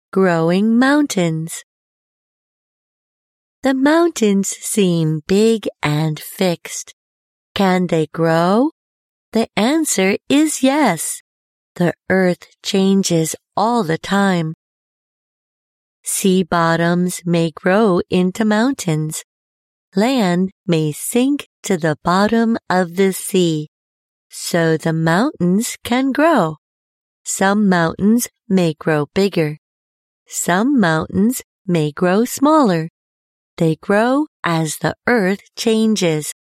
Growing mountains. The mountains seem big and fixed. Can they grow? The answer is yes. The earth changes all the time. Sea bottoms may grow into mountains. Land may sink to the bottom of the sea, so the mountains can grow. Some mountains may grow bigger. Some mountains may grow smaller. They grow as the earth changes.